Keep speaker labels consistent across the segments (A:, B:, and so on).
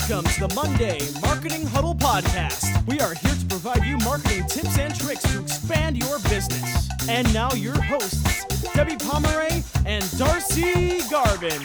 A: Welcome to the Monday Marketing Huddle Podcast. We are here to provide you marketing tips and tricks to expand your business. And now your hosts, Debbie Pomeroy and Darcy Garvin.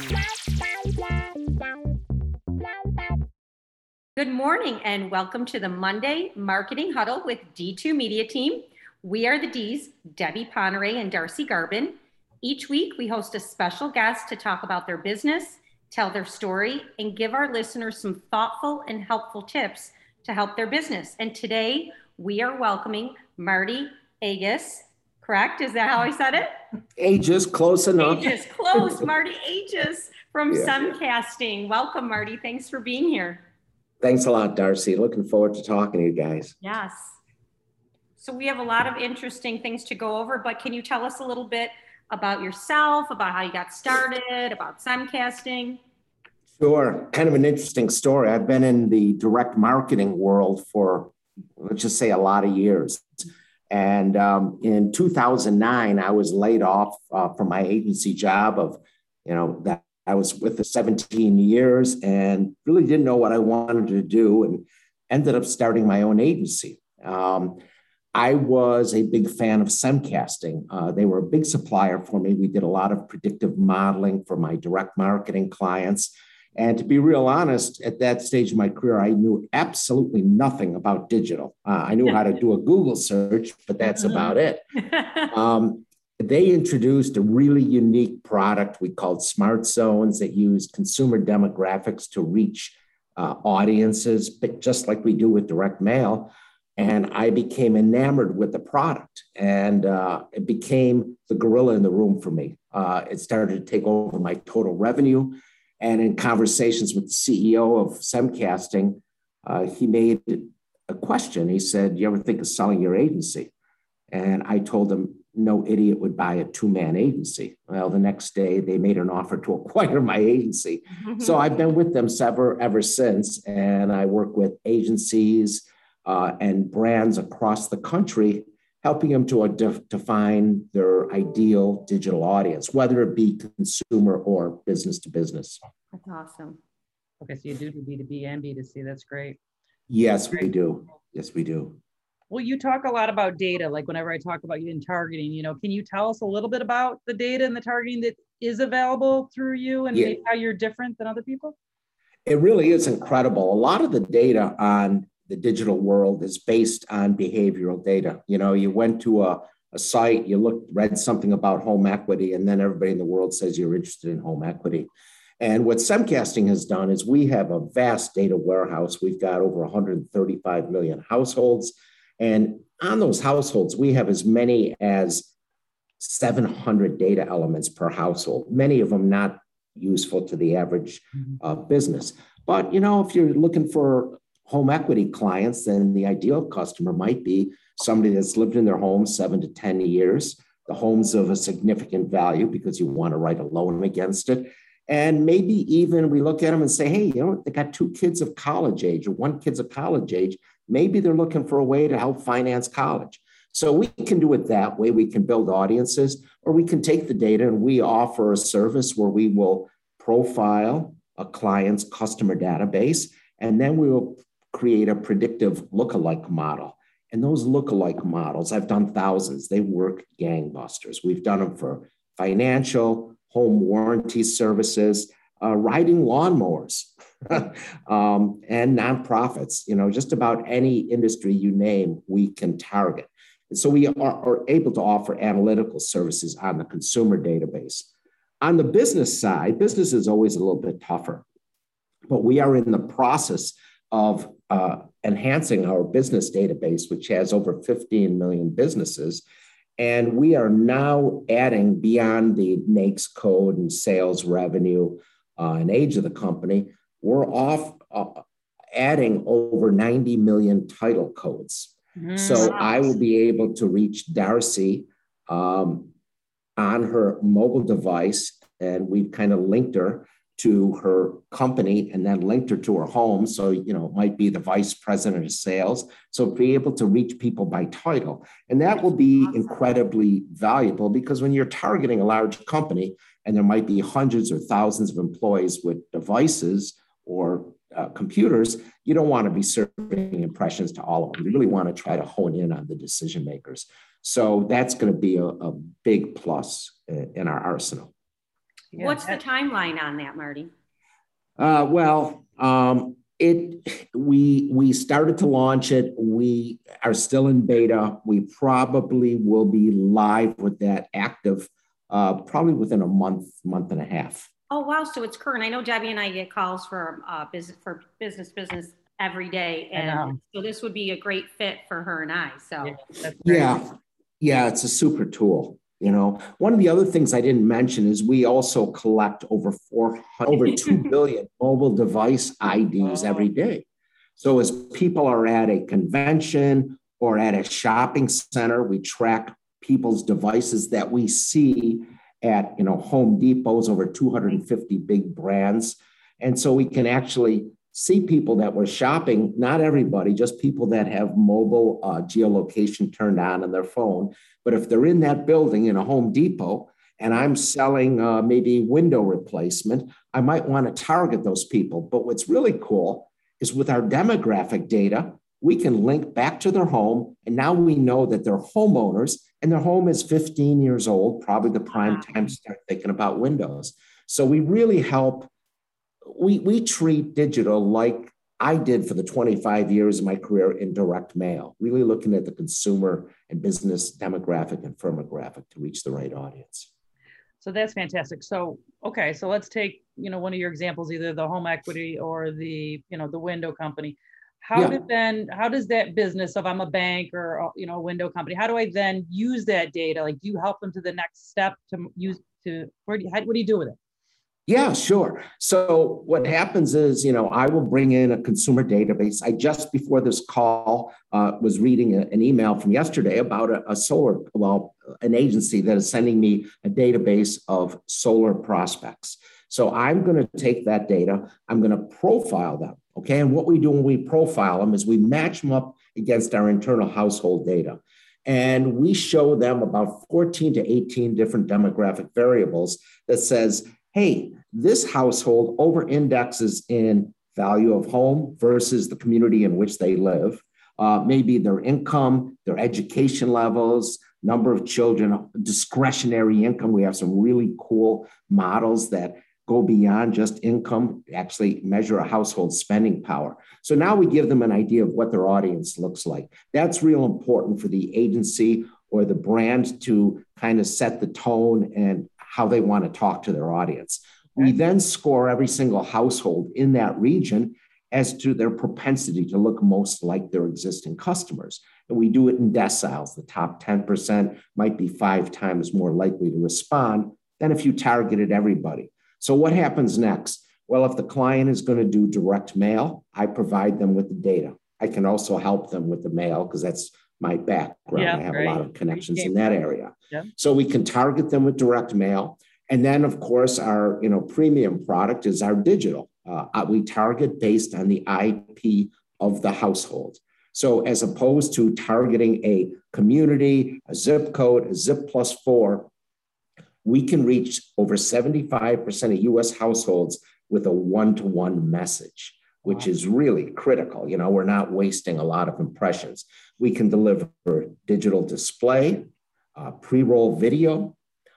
B: Good morning and welcome to the Monday Marketing Huddle with D2 Media Team. We are the D's, Debbie Pomeroy and Darcy Garvin. Each week we host a special guest to talk about their business, tell their story, and give our listeners some thoughtful and helpful tips to help their business. And today we are welcoming Marty Aegis, correct? Is that how I said it?
C: Aegis, close enough.
B: Aegis, close. Marty Aegis from Semcasting. Welcome, Marty. Thanks for being here.
C: Thanks a lot, Darcy. Looking forward to talking to you guys.
B: Yes. So we have a lot of interesting things to go over, but can you tell us a little bit about yourself, about how you got started, about Semcasting?
C: Sure. Kind of an interesting story. I've been in the direct marketing world for, let's just say, a lot of years. And in 2009, I was laid off from my agency job that I was with for 17 years and really didn't know what I wanted to do and ended up starting my own agency. I was a big fan of Semcasting. They were a big supplier for me. We did a lot of predictive modeling for my direct marketing clients. And to be real honest, at that stage of my career, I knew absolutely nothing about digital. I knew how to do a Google search, but that's about it. They introduced a really unique product we called Smart Zones that used consumer demographics to reach audiences, but just like we do with direct mail. And I became enamored with the product, and it became the gorilla in the room for me. It started to take over my total revenue. And in conversations with the CEO of Semcasting, he made a question. He said, "You ever think of selling your agency?" And I told him, no idiot would buy a two-man agency. Well, the next day they made an offer to acquire my agency. So I've been with them ever since. And I work with agencies and brands across the country, helping them to define their ideal digital audience, whether it be consumer or business to business.
B: That's awesome.
D: Okay, so you do B2B and B2C. That's great.
C: Yes, we do. Yes, we do.
D: Well, you talk a lot about data. Like whenever I talk about you in targeting, can you tell us a little bit about the data and the targeting that is available through you and maybe how you're different than other people?
C: It really is incredible. A lot of the data on the digital world is based on behavioral data. You went to a site, you read something about home equity, and then everybody in the world says you're interested in home equity. And what Semcasting has done is we have a vast data warehouse. We've got over 135 million households. And on those households, we have as many as 700 data elements per household, many of them not useful to the average business. But, if you're looking for home equity clients, then the ideal customer might be somebody that's lived in their home 7 to 10 years. The home's of a significant value because you want to write a loan against it. And maybe even we look at them and say, hey, they got 2 kids of college age or 1 kid's of college age. Maybe they're looking for a way to help finance college. So we can do it that way. We can build audiences, or we can take the data and we offer a service where we will profile a client's customer database, and then we will create a predictive lookalike model. And those lookalike models, I've done thousands. They work gangbusters. We've done them for financial, home warranty services, riding lawnmowers, and nonprofits. Just about any industry you name, we can target. And so we are able to offer analytical services on the consumer database. On the business side, business is always a little bit tougher, but we are in the process of enhancing our business database, which has over 15 million businesses. And we are now adding beyond the NAICS code and sales revenue and age of the company, we're adding over 90 million title codes. So I will be able to reach Darcy on her mobile device, and we've kind of linked her to her company and then linked her to her home. So, it might be the vice president of sales. So be able to reach people by title. And that will be incredibly valuable because when you're targeting a large company and there might be hundreds or thousands of employees with devices or computers, you don't want to be serving impressions to all of them. You really want to try to hone in on the decision makers. So that's going to be a big plus in our arsenal.
B: Yeah. What's the timeline on that, Marty?
C: We started to launch it. We are still in beta. We probably will be live with that active probably within a month and a half.
B: Oh, wow. So it's current. I know Debbie and I get calls for business every day. And so this would be a great fit for her and I. So
C: yeah, it's a super tool. You know, one of the other things I didn't mention is we also collect over 2 billion mobile device IDs every day. So as people are at a convention or at a shopping center, we track people's devices that we see at, Home Depot's over 250 big brands. And so we can actually see people that were shopping, not everybody, just people that have mobile geolocation turned on their phone. But if they're in that building in a Home Depot and I'm selling maybe window replacement, I might want to target those people. But what's really cool is with our demographic data, we can link back to their home. And now we know that they're homeowners and their home is 15 years old, probably the prime time to start thinking about windows. So we really help. We treat digital like I did for the 25 years of my career in direct mail, really looking at the consumer and business demographic and firmographic to reach the right audience.
D: So that's fantastic. So, okay, so let's take, one of your examples, either the home equity or the, the window company. How does that business, if I'm a bank or, a window company, how do I then use that data? Like, do you help them to the next step what do you do with it?
C: Yeah, sure. So what happens is, I will bring in a consumer database. I just before this call was reading an email from yesterday about an agency that is sending me a database of solar prospects. So I'm going to take that data, I'm going to profile them. Okay. And what we do when we profile them is we match them up against our internal household data. And we show them about 14 to 18 different demographic variables that says, hey, this household over-indexes in value of home versus the community in which they live, maybe their income, their education levels, number of children, discretionary income. We have some really cool models that go beyond just income, actually measure a household spending power. So now we give them an idea of what their audience looks like. That's real important for the agency or the brand to kind of set the tone and how they want to talk to their audience. We then score every single household in that region as to their propensity to look most like their existing customers. And we do it in deciles. The top 10% might be 5 times more likely to respond than if you targeted everybody. So what happens next? Well, if the client is going to do direct mail, I provide them with the data. I can also help them with the mail because that's my background. I have a lot of connections in that area. Yeah. So we can target them with direct mail. And then, of course, our premium product is our digital. We target based on the IP of the household. So as opposed to targeting a community, a zip code, a zip +4, we can reach over 75% of US households with a one-to-one message, which is really critical. We're not wasting a lot of impressions. We can deliver digital display, pre-roll video.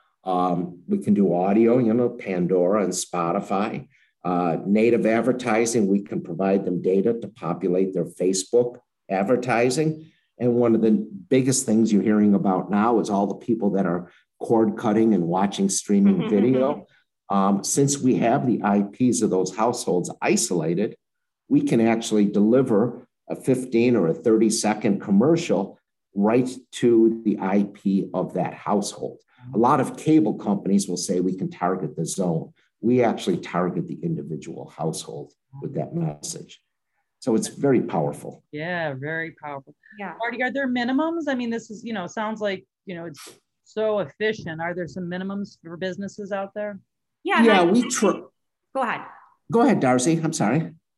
C: We can do audio, Pandora and Spotify. Native advertising, we can provide them data to populate their Facebook advertising. And one of the biggest things you're hearing about now is all the people that are cord cutting and watching streaming video. Since we have the IPs of those households isolated, we can actually deliver a 15 or a 30-second commercial right to the IP of that household. A lot of cable companies will say we can target the zone. We actually target the individual household with that message. So it's very powerful.
D: Yeah, very powerful. Yeah. Marty, are there minimums? I mean, this is, sounds like, it's so efficient. Are there some minimums for businesses out there?
B: Yeah.
C: Go ahead. Go ahead, Darcy. I'm sorry.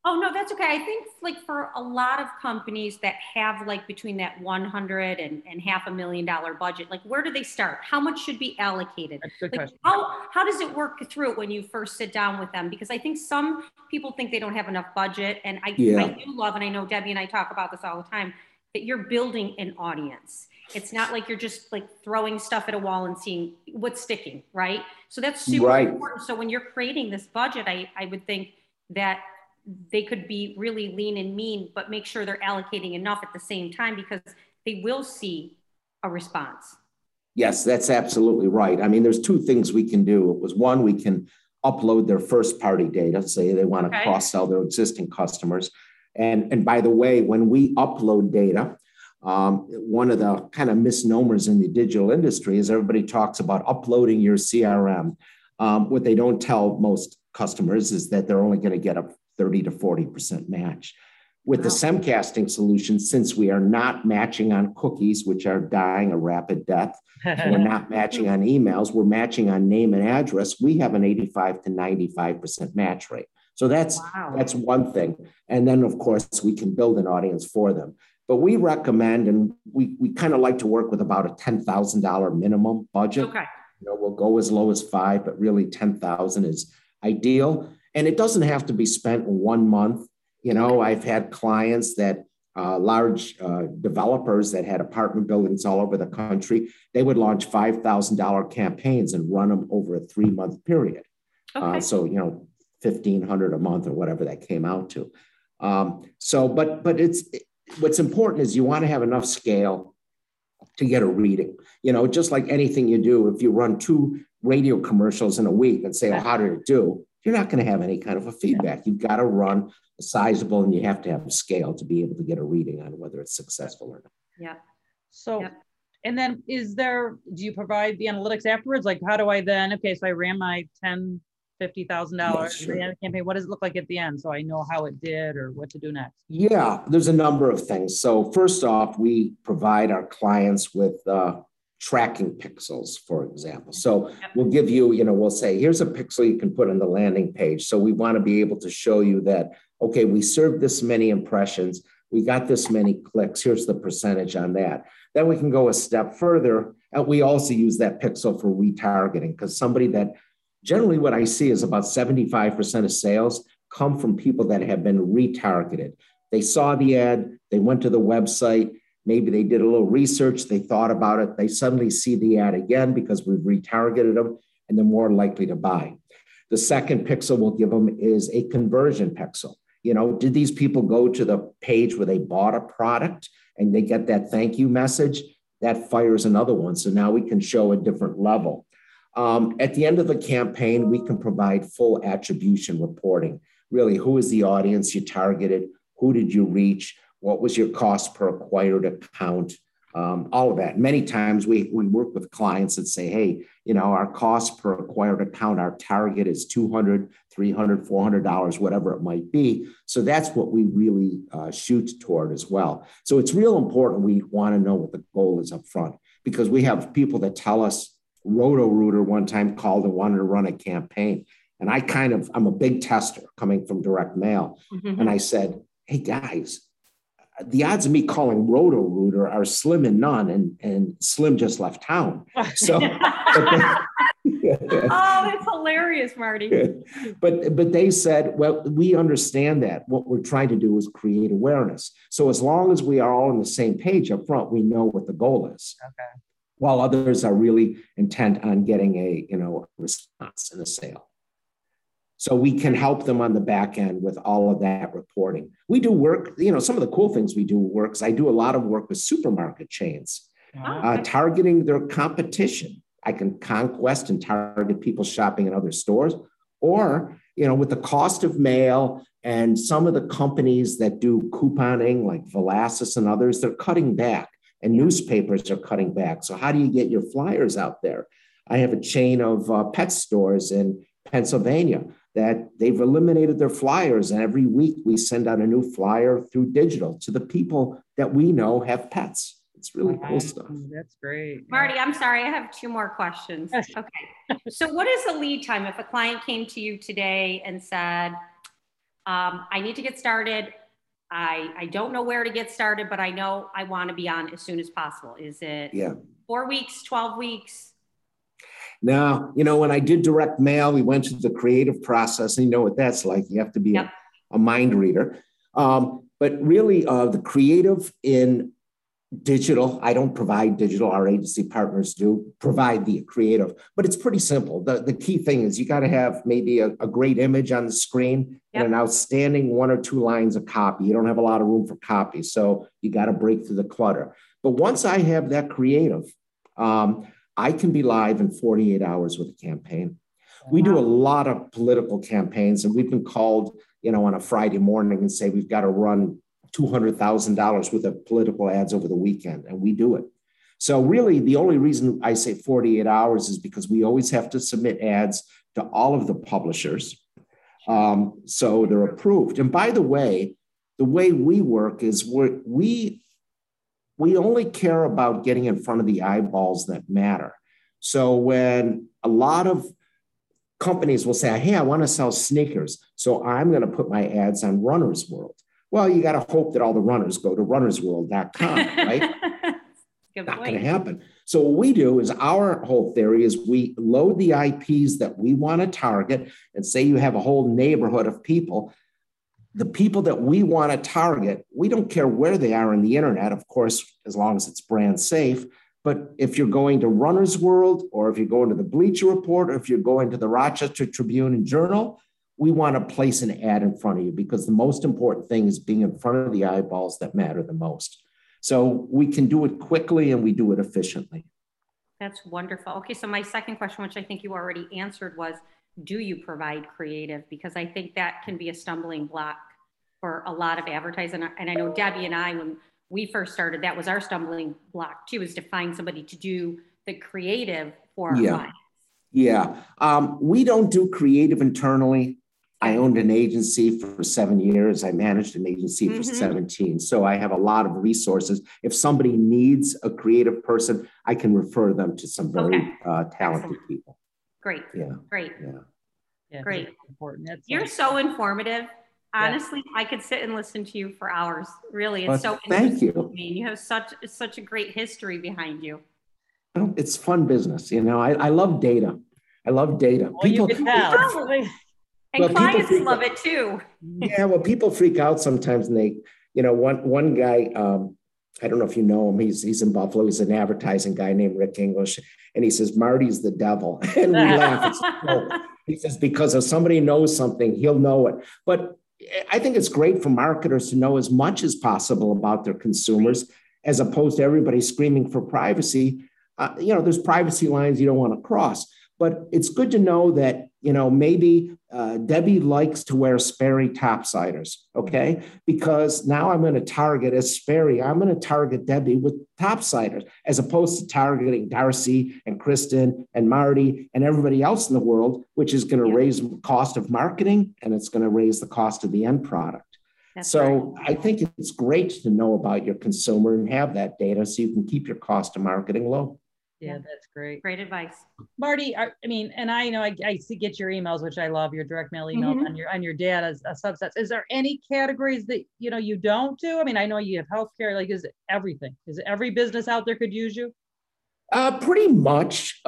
B: Oh, no, that's okay. I think like for a lot of companies that have like between that 100 and $500,000 budget, like where do they start? How much should be allocated?
D: That's a good
B: Like
D: question.
B: how does it work through it when you first sit down with them? Because I think some people think they don't have enough budget. And I do love, and I know Debbie and I talk about this all the time, that you're building an audience. It's not like you're just like throwing stuff at a wall and seeing what's sticking, right? So that's super important. So when you're creating this budget, I would think that they could be really lean and mean, but make sure they're allocating enough at the same time because they will see a response.
C: Yes, that's absolutely right. I mean, there's two things we can do. It was one, we can upload their first party data, say they want to cross-sell their existing customers. And by the way, when we upload data, one of the kind of misnomers in the digital industry is everybody talks about uploading your CRM. What they don't tell most customers is that they're only going to get a 30 to 40% match. With the SEMcasting solution, since we are not matching on cookies, which are dying a rapid death, we're not matching on emails, we're matching on name and address, we have an 85 to 95% match rate. So that's one thing. And then, of course, we can build an audience for them. But we recommend, and we kind of like to work with about a $10,000 minimum budget.
B: Okay.
C: You know, we'll go as low as 5, but really 10,000 is ideal. And it doesn't have to be spent in 1 month. You know, I've had clients that large developers that had apartment buildings all over the country, they would launch $5,000 campaigns and run them over a 3-month period.
B: Okay.
C: So, you know, $1,500 a month or whatever that came out to. But it's what's important is you want to have enough scale to get a reading. You know, just like anything you do, if you run 2 radio commercials in a week and say, oh, how did it do? You're not going to have any kind of a feedback. You've got to run a sizable, and you have to have a scale to be able to get a reading on whether it's successful or not.
B: Yeah.
D: So, and then do you provide the analytics afterwards? Like, how do I then, okay, so I ran my $10,000, $50,000 campaign. What does it look like at the end? So I know how it did or what to do next.
C: Yeah, there's a number of things. So first off, we provide our clients with tracking pixels, for example. So we'll give you, we'll say, here's a pixel you can put on the landing page. So we want to be able to show you that, okay, we served this many impressions. We got this many clicks. Here's the percentage on that. Then we can go a step further. And we also use that pixel for retargeting, because somebody that generally what I see is about 75% of sales come from people that have been retargeted. They saw the ad, they went to the website, maybe they did a little research, they thought about it, they suddenly see the ad again because we've retargeted them, and they're more likely to buy. The second pixel we'll give them is a conversion pixel. Did these people go to the page where they bought a product and they get that thank you message? That fires another one. So now we can show a different level. At the end of the campaign, we can provide full attribution reporting. Really, who is the audience you targeted? Who did you reach? What was your cost per acquired account? All of that. Many times we work with clients that say, hey, our cost per acquired account, our target is $200, $300, $400, whatever it might be. So that's what we really shoot toward as well. So it's real important. We want to know what the goal is up front, because we have people that tell us, Roto-Rooter one time called and wanted to run a campaign. And I'm a big tester coming from direct mail. Mm-hmm. And I said, hey guys, the odds of me calling Roto-Rooter are slim and none, and Slim just left town. So,
B: oh, that's hilarious, Marty.
C: But they said, well, we understand that. What we're trying to do is create awareness. So as long as we are all on the same page up front, we know what the goal is. Okay. While others are really intent on getting a response and a sale. So we can help them on the back end with all of that reporting. We do work, some of the cool things we do work is I do a lot of work with supermarket chains, targeting their competition. I can conquest and target people shopping in other stores, or, with the cost of mail and some of the companies that do couponing like Velasas and others, they're cutting back, and newspapers are cutting back. So how do you get your flyers out there? I have a chain of pet stores in Pennsylvania that they've eliminated their flyers. And every week we send out a new flyer through digital to the people that we know have pets. It's really cool stuff.
D: That's great.
B: Marty, I'm sorry. I have 2 more questions. Okay. So what is the lead time if a client came to you today and said, I need to get started. I don't know where to get started, but I know I want to be on as soon as possible. Is it 4 weeks, 12 weeks?
C: Now, when I did direct mail, we went through the creative process, and you know what that's like. You have to be a mind reader. But really, the creative in digital, I don't provide digital, our agency partners do provide the creative, but it's pretty simple. The key thing is you got to have maybe a great image on the screen and an outstanding 1 or 2 lines of copy. You don't have a lot of room for copy, so you got to break through the clutter. But once I have that creative, I can be live in 48 hours with a campaign. We do a lot of political campaigns, and we've been called, on a Friday morning and say we've got to run $200,000 worth of political ads over the weekend, and we do it. So really, the only reason I say 48 hours is because we always have to submit ads to all of the publishers, so they're approved. And by the way we work is we only care about getting in front of the eyeballs that matter. So when a lot of companies will say, hey, I want to sell sneakers, so I'm going to put my ads on Runner's World. Well, you got to hope that all the runners go to runnersworld.com, right? Not going to happen. So what we do is, our whole theory is we load the IPs that we want to target, and say you have a whole neighborhood of people. The people that we want to target, we don't care where they are on the internet, of course, as long as it's brand safe. But if you're going to Runner's World, or if you're going to the Bleacher Report, or if you're going to the Rochester Tribune and Journal, we want to place an ad in front of you, because the most important thing is being in front of the eyeballs that matter the most. So we can do it quickly, and we do it efficiently.
B: That's wonderful. Okay, so my second question, which I think you already answered, was, do you provide creative? Because I think that can be a stumbling block for a lot of advertising. And I know Debbie and I, when we first started, that was our stumbling block too, is to find somebody to do the creative for our clients.
C: Yeah. We don't do creative internally. I owned an agency for 7 years. I managed an agency for 17. So I have a lot of resources. If somebody needs a creative person, I can refer them to some very talented people.
B: Great.
C: Yeah.
B: Great.
D: Yeah,
B: great.
D: Important.
B: You're so informative. Honestly, I could sit and listen to you for hours. Really, it's so interesting.
C: Thank you.
B: You have such a great history behind you.
C: It's fun business. I love data.
D: Well, people, you can tell.
B: And clients love it too.
C: Yeah, well, people freak out sometimes, and they, one guy, I don't know if you know him. He's in Buffalo. He's an advertising guy named Rick English, and he says Marty's the devil, and we laugh. He says because if somebody knows something, he'll know it. But I think it's great for marketers to know as much as possible about their consumers, as opposed to everybody screaming for privacy. There's privacy lines you don't want to cross. But it's good to know that, maybe Debbie likes to wear Sperry topsiders, okay? Because now I'm going to target as Sperry, I'm going to target Debbie with topsiders, as opposed to targeting Darcy and Kristen and Marty and everybody else in the world, which is going to raise the cost of marketing, and it's going to raise the cost of the end product. So I think it's great to know about your consumer and have that data so you can keep your cost of marketing low.
D: Yeah, that's great.
B: Great advice.
D: Marty, and I know I get your emails, which I love, your direct mail emails on your data subsets. Is there any categories that, you don't do? I know you have healthcare, is it everything? Is it every business out there could use you?
C: Pretty much.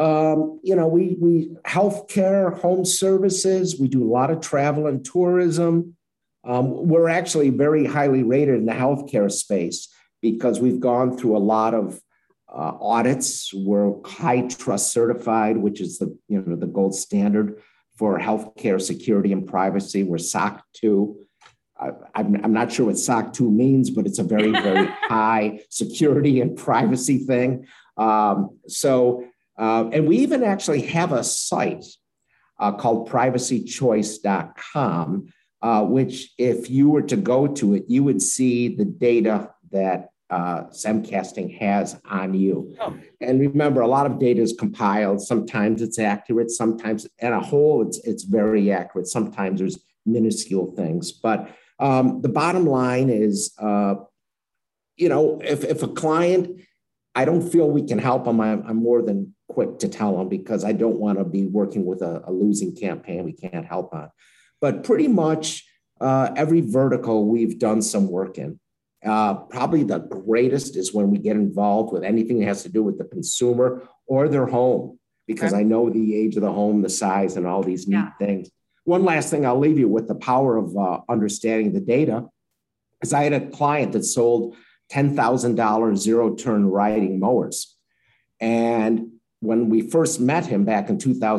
C: We healthcare, home services, we do a lot of travel and tourism. We're actually very highly rated in the healthcare space because we've gone through a lot of audits. We're HITRUST certified, which is the gold standard for healthcare security and privacy. We're SOC 2. I'm not sure what SOC 2 means, but it's a very, very high security and privacy thing. And we even actually have a site called privacychoice.com, which if you were to go to it, you would see the data that Semcasting has on you. And remember, a lot of data is compiled. Sometimes it's accurate, sometimes at a whole, it's very accurate. Sometimes there's minuscule things. But the bottom line is, if a client, I don't feel we can help them, I'm more than quick to tell them, because I don't want to be working with a losing campaign we can't help on. But pretty much, every vertical we've done some work in. Probably the greatest is when we get involved with anything that has to do with the consumer or their home, because I know the age of the home, the size, and all these neat things. One last thing I'll leave you with, the power of understanding the data, is I had a client that sold $10,000 zero-turn riding mowers. And when we first met him back in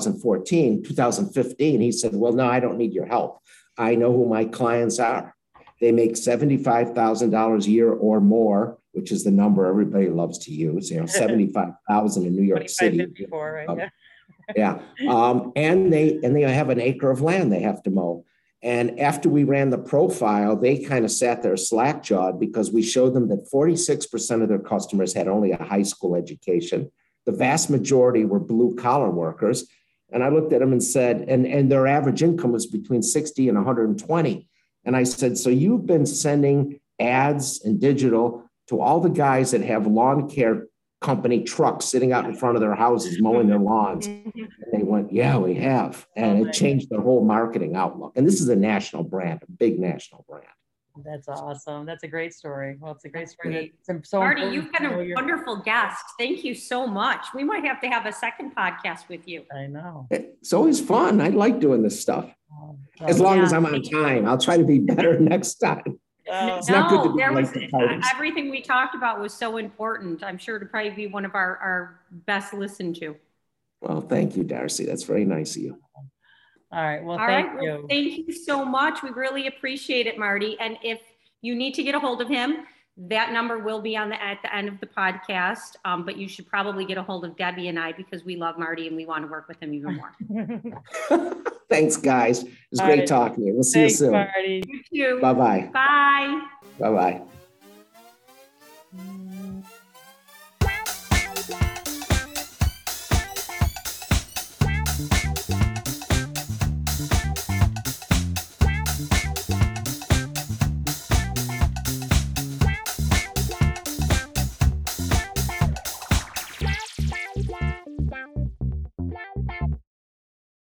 C: 2015, he said, well, no, I don't need your help. I know who my clients are. They make $75,000 a year or more, which is the number everybody loves to use, 75,000 in New York City.
D: Right?
C: And they have an acre of land they have to mow. And after we ran the profile, they kind of sat there slack-jawed because we showed them that 46% of their customers had only a high school education. The vast majority were blue-collar workers. And I looked at them and said, and their average income was between 60 and 120. And I said, so you've been sending ads and digital to all the guys that have lawn care company trucks sitting out in front of their houses mowing their lawns. And they went, yeah, we have. And it changed their whole marketing outlook. And this is a national brand, a big national brand.
D: That's awesome. That's a great story. Well, it's a great story.
B: Marty, you've been a wonderful guest. Thank you so much. We might have to have a second podcast with you.
D: I know.
C: It's always fun. I like doing this stuff. As long as I'm on time. I'll try to be better next time. It's not good to be late to parties.
B: Everything we talked about was so important. I'm sure to probably be one of our best listened to.
C: Well, thank you, Darcy. That's very nice of you.
D: All right. Well, thank you.
B: Well, thank you so much. We really appreciate it, Marty. And if you need to get a hold of him, that number will be at the end of the podcast. But you should probably get a hold of Debbie and I because we love Marty and we want to work with him even more.
C: Thanks, guys. It was great talking to you. We'll see you soon.
D: Marty.
B: You too.
C: Bye-bye.
B: Bye.
C: Bye-bye.